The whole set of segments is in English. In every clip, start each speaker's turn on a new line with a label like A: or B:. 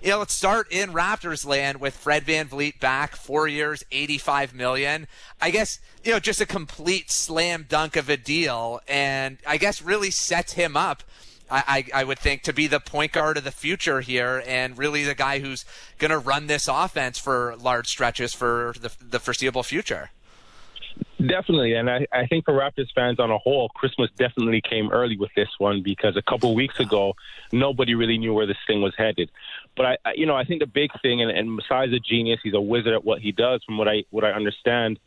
A: let's start in Raptors land with Fred VanVleet back, 4 years, $85 million. I guess, just a complete slam dunk of a deal, and I guess really sets him up, I would think, to be the point guard of the future here, and really the guy who's going to run this offense for large stretches for the foreseeable future.
B: Definitely, and I think for Raptors fans on a whole, Christmas definitely came early with this one, because a couple of weeks ago, nobody really knew where this thing was headed. But I think the big thing, and Masai's a genius, he's a wizard at what he does. From what I understand,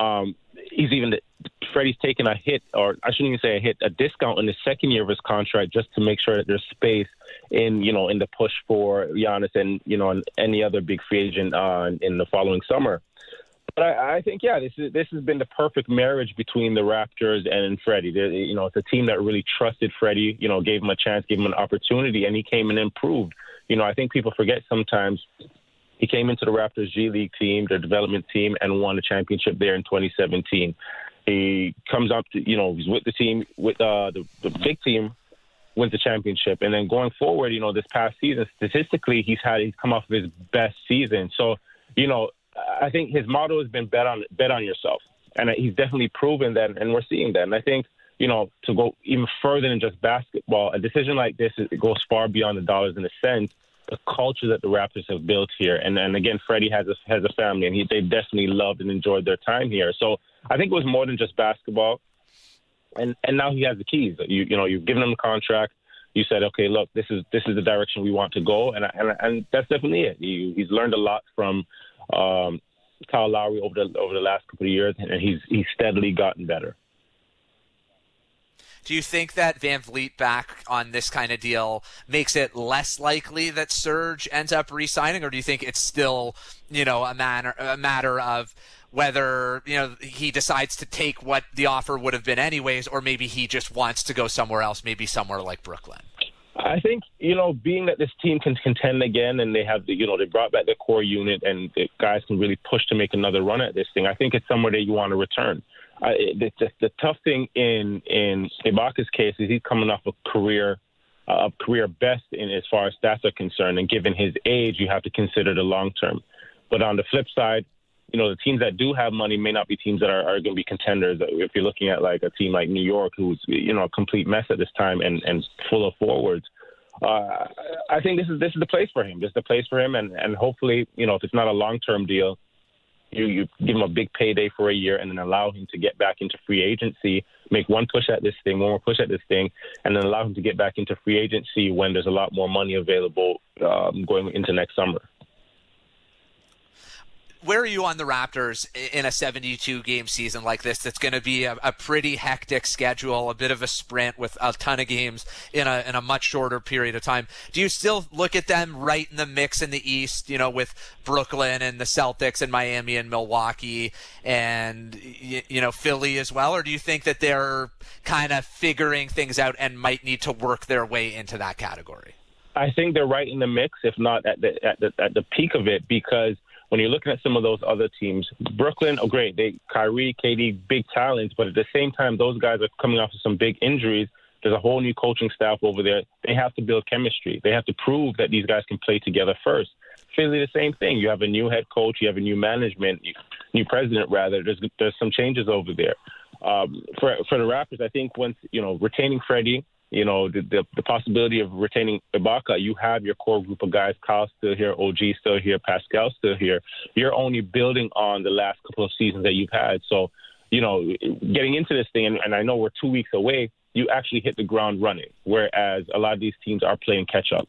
B: Freddie's taken a hit, or I shouldn't even say a hit, a discount in the second year of his contract just to make sure that there's space in the push for Giannis and and any other big free agent in the following summer. But I think, this has been the perfect marriage between the Raptors and Freddie. It's a team that really trusted Freddie, gave him a chance, gave him an opportunity, and he came and improved. I think people forget sometimes he came into the Raptors G League team, their development team, and won a championship there in 2017. He comes up to, he's with the team, with the big team, wins the championship. And then going forward, this past season, statistically, he's come off of his best season. So, I think his motto has been bet on yourself. And he's definitely proven that, and we're seeing that. And I think, to go even further than just basketball, a decision like this, it goes far beyond the dollars and the cents, the culture that the Raptors have built here. And again, Freddie has a family, and they definitely loved and enjoyed their time here. So I think it was more than just basketball. And now he has the keys. You've given him a contract. You said, okay, look, this is the direction we want to go. And that's definitely it. He's learned a lot from Kyle Lowry over the last couple of years, and he's steadily gotten better.
A: Do you think that VanVleet back on this kind of deal makes it less likely that Serge ends up re-signing, or do you think it's still, a matter of whether, he decides to take what the offer would have been anyways, or maybe he just wants to go somewhere else, maybe somewhere like Brooklyn?
B: I think, being that this team can contend again, and they have they brought back the core unit, and the guys can really push to make another run at this thing, I think it's somewhere that you want to return. The tough thing in Ibaka's case is he's coming off a career best in as far as stats are concerned, and given his age, you have to consider the long term. But on the flip side, the teams that do have money may not be teams that are going to be contenders. If you're looking at like a team like New York, who's a complete mess at this time and full of forwards, I think this is the place for him. This is the place for him, and hopefully, if it's not a long term deal, you give him a big payday for a year and then allow him to get back into free agency, make one push at this thing, one more push at this thing, and then allow him to get back into free agency when there's a lot more money available going into next summer.
A: Where are you on the Raptors in a 72-game season like this? That's going to be a pretty hectic schedule, a bit of a sprint with a ton of games in a much shorter period of time. Do you still look at them right in the mix in the East, with Brooklyn and the Celtics and Miami and Milwaukee and, Philly as well? Or do you think that they're kind of figuring things out and might need to work their way into that category?
B: I think they're right in the mix, if not at the peak of it, because when you're looking at some of those other teams, Brooklyn, great. Kyrie, KD, big talents, but at the same time, those guys are coming off of some big injuries. There's a whole new coaching staff over there. They have to build chemistry. They have to prove that these guys can play together first. Philly, the same thing. You have a new head coach. You have a new management, new president, rather. There's some changes over there. For the Raptors, I think once, retaining Freddie, the possibility of retaining Ibaka, you have your core group of guys, Kyle still here, OG still here, Pascal still here. You're only building on the last couple of seasons that you've had. So, getting into this thing, and I know we're 2 weeks away, you actually hit the ground running, whereas a lot of these teams are playing catch-up.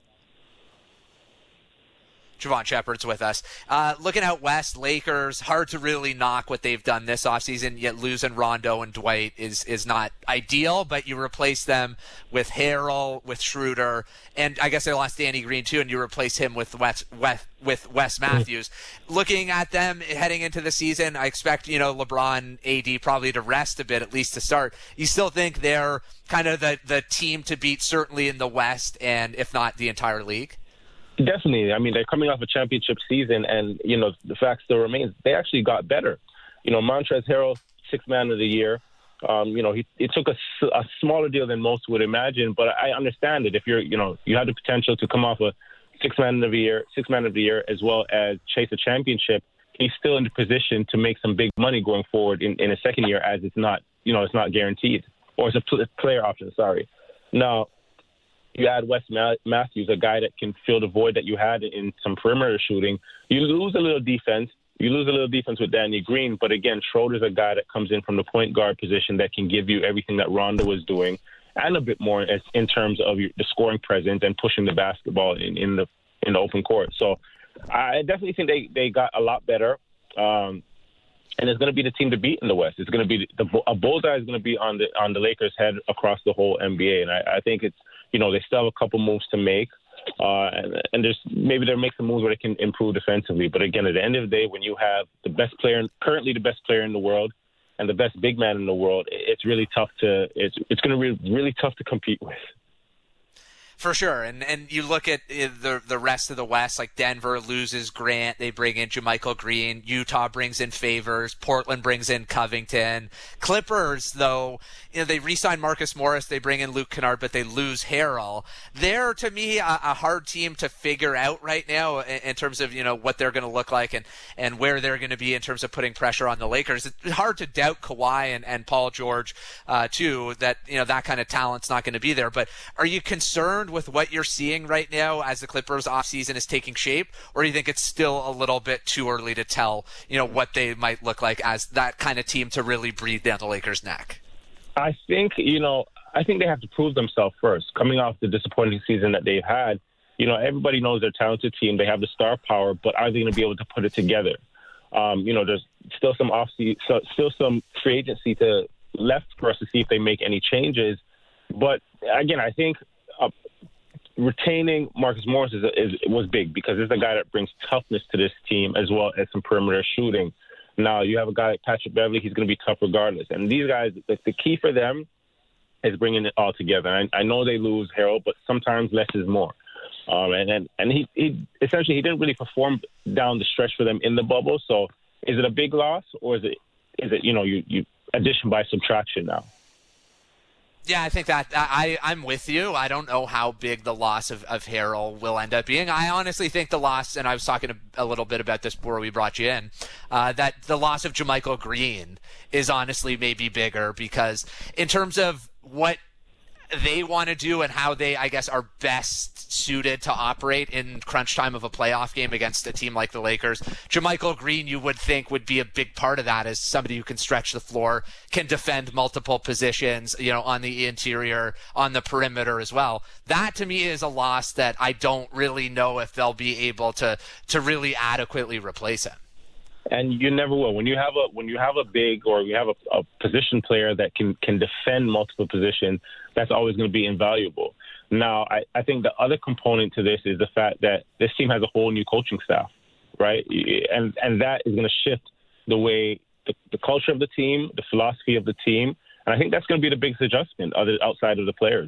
A: Javon Shepard's with us. Looking out west, Lakers, hard to really knock what they've done this offseason, yet losing Rondo and Dwight is not ideal, but you replace them with Harrell, with Schroeder, and I guess they lost Danny Green too, and you replace him with Wes Matthews. Looking at them heading into the season, I expect, LeBron, AD probably to rest a bit, at least to start. You still think they're kind of the team to beat, certainly in the West, and if not the entire league?
B: Definitely. I mean, they're coming off a championship season, and, the fact still remains, they actually got better. Montrezl Harrell, sixth man of the year. It took a smaller deal than most would imagine, but I understand it. If you have the potential to come off a six man of the year, as well as chase a championship, he's still in the position to make some big money going forward in a second year, as it's not guaranteed, or it's a player option. Sorry. Now, you add Wes Matthews, a guy that can fill the void that you had in some perimeter shooting. You lose a little defense. You lose a little defense with Danny Green, but again, Schroeder's a guy that comes in from the point guard position that can give you everything that Rondo was doing, and a bit more in terms of the scoring presence and pushing the basketball in the open court. So I definitely think they got a lot better, and it's going to be the team to beat in the West. It's going to be a bullseye is going to be on the Lakers' head across the whole NBA, and I think it's they still have a couple moves to make. And maybe they'll make some moves where they can improve defensively. But again, at the end of the day, when you have currently the best player in the world, and the best big man in the world, it's really tough it's going to be really tough to compete with.
A: For sure, and you look at the rest of the West, like Denver loses Grant, they bring in JaMychal Green, Utah brings in Favors, Portland brings in Covington. Clippers, though, they re-sign Marcus Morris, they bring in Luke Kennard, but they lose Harrell. They're, to me, a hard team to figure out right now in terms of what they're going to look like and where they're going to be in terms of putting pressure on the Lakers. It's hard to doubt Kawhi and Paul George, too, that that kind of talent's not going to be there. But are you concerned with what you're seeing right now as the Clippers offseason is taking shape, or do you think it's still a little bit too early to tell, what they might look like as that kind of team to really breathe down the Lakers' neck?
B: I think they have to prove themselves first. Coming off the disappointing season that they've had, everybody knows they're a talented team. They have the star power, but are they going to be able to put it together? There's still some free agency left for us to see if they make any changes. But again, I think retaining Marcus Morris was big, because it's a guy that brings toughness to this team as well as some perimeter shooting. Now, you have a guy like Patrick Beverley, he's going to be tough regardless. And these guys, the key for them is bringing it all together. I know they lose Harrell, but sometimes less is more. And he essentially, he didn't really perform down the stretch for them in the bubble. So is it a big loss, or is it you addition by subtraction now?
A: Yeah, I think that I'm with you. I don't know how big the loss of Harrell will end up being. I honestly think the loss, and I was talking a little bit about this before we brought you in, that the loss of JaMychal Green is honestly maybe bigger, because in terms of what they want to do and how they, I guess, are best suited to operate in crunch time of a playoff game against a team like the Lakers, JaMychal Green, you would think, would be a big part of that, as somebody who can stretch the floor, can defend multiple positions, on the interior, on the perimeter as well. That, to me, is a loss that I don't really know if they'll be able to really adequately replace him.
B: And you never will. When you have a big, or you have a position player that can defend multiple positions, that's always going to be invaluable. Now, I think the other component to this is the fact that this team has a whole new coaching staff, right? And that is going to shift the way the culture of the team, the philosophy of the team, and I think that's going to be the biggest adjustment outside of the players.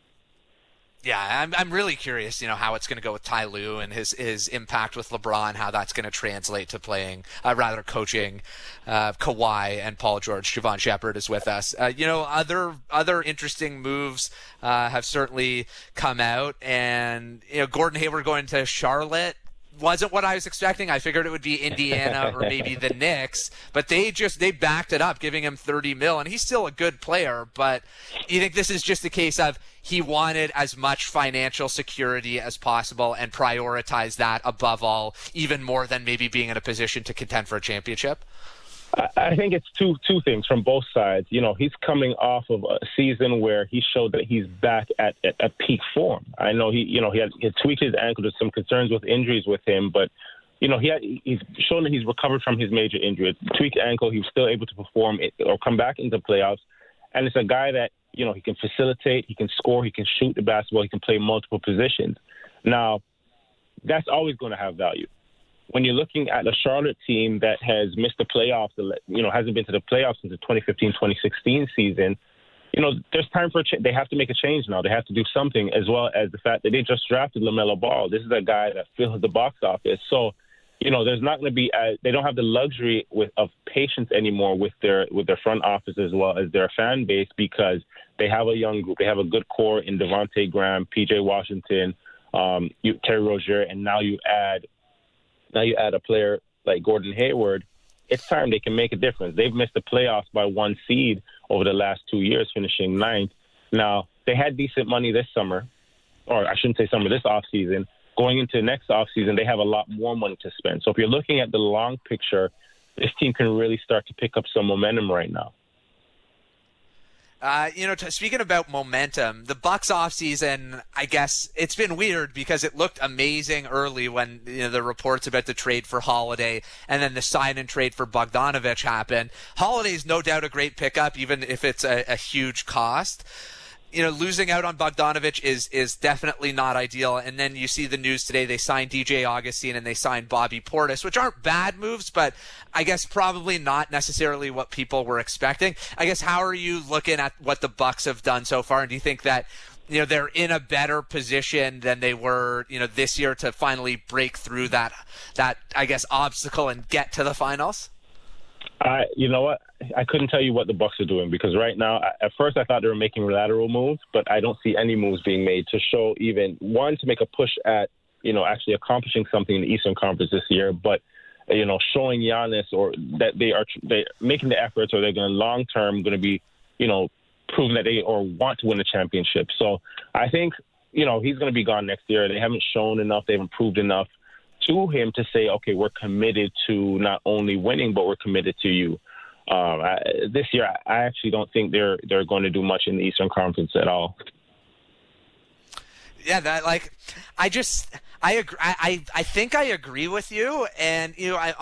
A: Yeah, I'm really curious, how it's going to go with Ty Lue and his impact with LeBron, how that's going to translate to coaching Kawhi and Paul George. Javon Shepard is with us. Other interesting moves have certainly come out, and Gordon Hayward going to Charlotte wasn't what I was expecting. I figured it would be Indiana or maybe the Knicks, but they backed it up, giving him $30 million, and he's still a good player. But you think this is just a case of he wanted as much financial security as possible and prioritized that above all, even more than maybe being in a position to contend for a championship?
B: I think it's two things from both sides. He's coming off of a season where he showed that he's back at peak form. I know he had tweaked his ankle. There's some concerns with injuries with him, but he's shown that he's recovered from his major injury. Tweaked ankle, he was still able to perform or come back into playoffs. And it's a guy that he can facilitate, he can score, he can shoot the basketball, he can play multiple positions. Now, that's always going to have value. When you're looking at a Charlotte team that has missed the playoffs, hasn't been to the playoffs since the 2015-2016 season, there's time for they have to make a change now. They have to do something, as well as the fact that they just drafted LaMelo Ball. This is a guy that fills the box office. So, there's not going to be they don't have the luxury of patience anymore with their front office as well as their fan base, because they have a young group. They have a good core in Devontae Graham, PJ Washington, Terry Rozier, and now you add a player like Gordon Hayward. It's time they can make a difference. They've missed the playoffs by 1 seed over the last 2 years, finishing 9th. Now, they had decent money this summer, or I shouldn't say summer, this offseason. Going into next offseason, they have a lot more money to spend. So if you're looking at the long picture, this team can really start to pick up some momentum right now.
A: Speaking about momentum, the Bucks offseason, I guess it's been weird because it looked amazing early when the reports about the trade for Holiday and then the sign and trade for Bogdanović happened. Holiday's no doubt a great pickup, even if it's a huge cost. Losing out on Bogdanović is definitely not ideal. And then you see the news today, they signed DJ Augustine and they signed Bobby Portis, which aren't bad moves, but I guess probably not necessarily what people were expecting. I guess, how are you looking at what the Bucks have done so far? And do you think that, they're in a better position than they were, this year to finally break through that, I guess, obstacle and get to the finals?
B: You know what? I couldn't tell you what the Bucks are doing, because right now, at first I thought they were making lateral moves, but I don't see any moves being made to show even one to make a push at actually accomplishing something in the Eastern Conference this year, but showing Giannis or that they're making the efforts, or they're going to long term going to be proving that they or want to win a championship. So I think he's going to be gone next year. They haven't shown enough. They haven't proved enough to him to say, okay, we're committed to not only winning, but we're committed to you. This year, I actually don't think they're going to do much in the Eastern Conference at all.
A: Yeah, I agree. I think I agree with you, and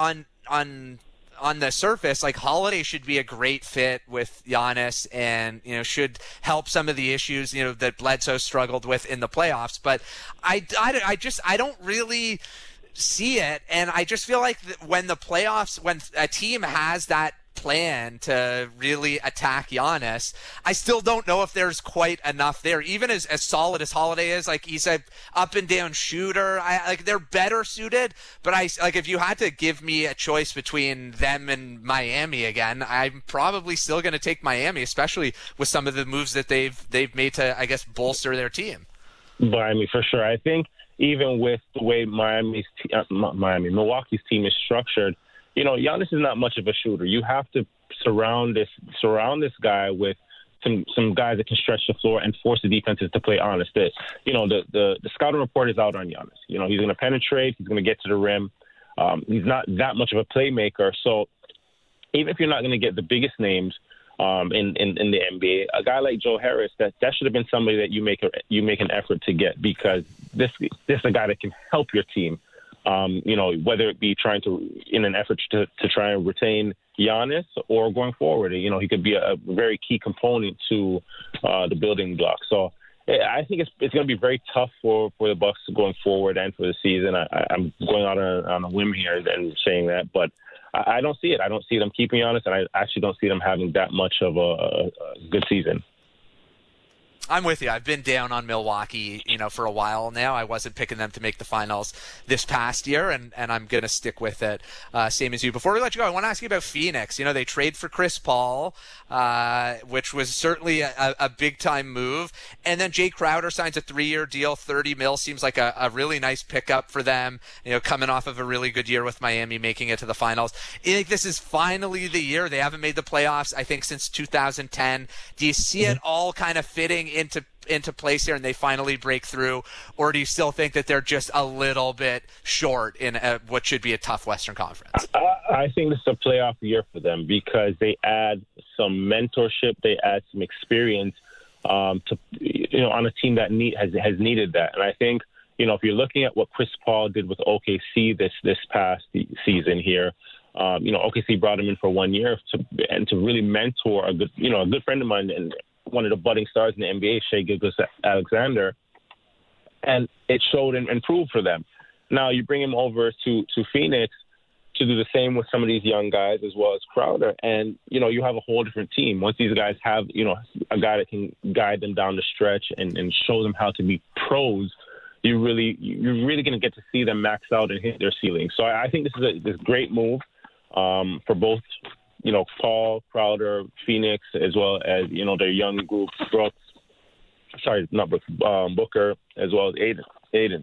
A: on the surface, Holiday should be a great fit with Giannis, and should help some of the issues that Bledsoe struggled with in the playoffs. But I don't really see it, and I just feel like when a team has that plan to really attack Giannis, I still don't know if there's quite enough there. Even as solid as Holiday is, he's a up and down shooter. They're better suited, but if you had to give me a choice between them and Miami again, I'm probably still going to take Miami, especially with some of the moves that they've made to, I guess, bolster their team.
B: Miami, for sure. I think even with the way Milwaukee's team is structured, Giannis is not much of a shooter. You have to surround this guy with some guys that can stretch the floor and force the defenses to play honest. The scouting report is out on Giannis. He's going to penetrate. He's going to get to the rim. He's not that much of a playmaker. So even if you're not going to get the biggest names in the NBA, a guy like Joe Harris, that should have been somebody that you make an effort to get, because this is a guy that can help your team. Whether it be in an effort to try and retain Giannis or going forward, he could be a very key component to the building block. So I think it's going to be very tough for the Bucks going forward and for the season. I'm going out on a whim here and saying that, but I don't see it. I don't see them keeping Giannis, and I actually don't see them having that much of a good season.
A: I'm with you. I've been down on Milwaukee, for a while now. I wasn't picking them to make the finals this past year, and I'm going to stick with it, same as you. Before we let you go, I want to ask you about Phoenix. They trade for Chris Paul, which was certainly a big-time move. And then Jay Crowder signs a 3-year deal, $30 million. Seems like a really nice pickup for them, coming off of a really good year with Miami, making it to the finals. You think this is finally the year? They haven't made the playoffs, I think, since 2010. Do you see it all kind of fitting into place here and they finally break through, or do you still think that they're just a little bit short in what should be a tough Western Conference?
B: I think this is a playoff year for them, because they add some mentorship, they add some experience to on a team that has needed that. And I think if you're looking at what Chris Paul did with OKC this past season here, OKC brought him in for 1 year to really mentor a good friend of mine and one of the budding stars in the NBA, Shai Gilgeous-Alexander, and it showed and proved for them. Now you bring him over to Phoenix to do the same with some of these young guys as well as Crowder, and you have a whole different team. Once these guys have a guy that can guide them down the stretch and show them how to be pros, you're really going to get to see them max out and hit their ceiling. So I think this is this great move for both. Paul, Crowder, Phoenix, as well as, their young group, Booker, as well as Aiden. Aiden.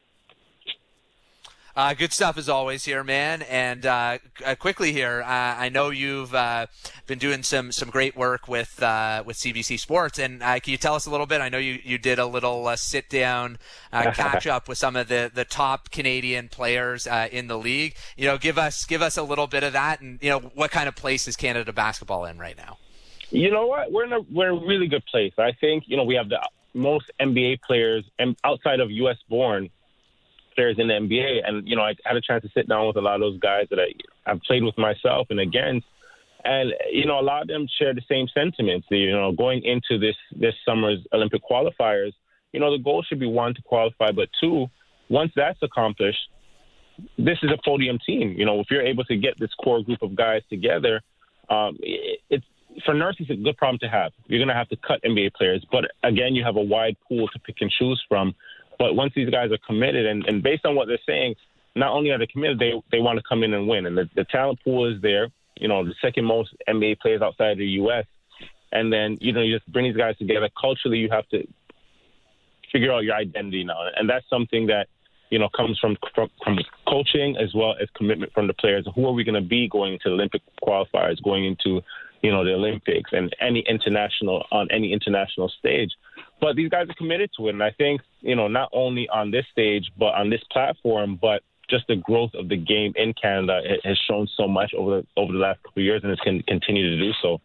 A: Good stuff as always here, man. And quickly here, I know you've been doing some great work with CBC Sports, and can you tell us a little bit? I know you did a little sit down catch up with some of the top Canadian players in the league. Give us a little bit of that, and what kind of place is Canada basketball in right now? You know what?
B: We're in a really good place. I think we have the most NBA players outside of U.S. born players in the NBA, and I had a chance to sit down with a lot of those guys that I've played with myself and against, and a lot of them share the same sentiments. Going into this summer's Olympic qualifiers, the goal should be, one, to qualify, but two, once that's accomplished, this is a podium team. If you're able to get this core group of guys together, it's for Nurse, it's a good problem to have. You're going to have to cut NBA players, but again, you have a wide pool to pick and choose from. But once these guys are committed, and based on what they're saying, not only are they committed, they want to come in and win. And the talent pool is there, the second most NBA players outside the U.S. And then, you just bring these guys together. Culturally, you have to figure out your identity now. And that's something that, comes from coaching as well as commitment from the players. Who are we going to be going into the Olympic qualifiers, going into, the Olympics and on any international stage? But these guys are committed to it. And I think, not only on this stage, but on this platform, but just the growth of the game in Canada has shown so much over the last couple of years, and it's going to continue to do so.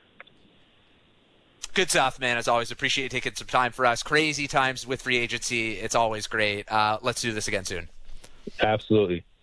A: Good stuff, man. As always, appreciate you taking some time for us. Crazy times with free agency. It's always great. Let's do this again soon.
B: Absolutely.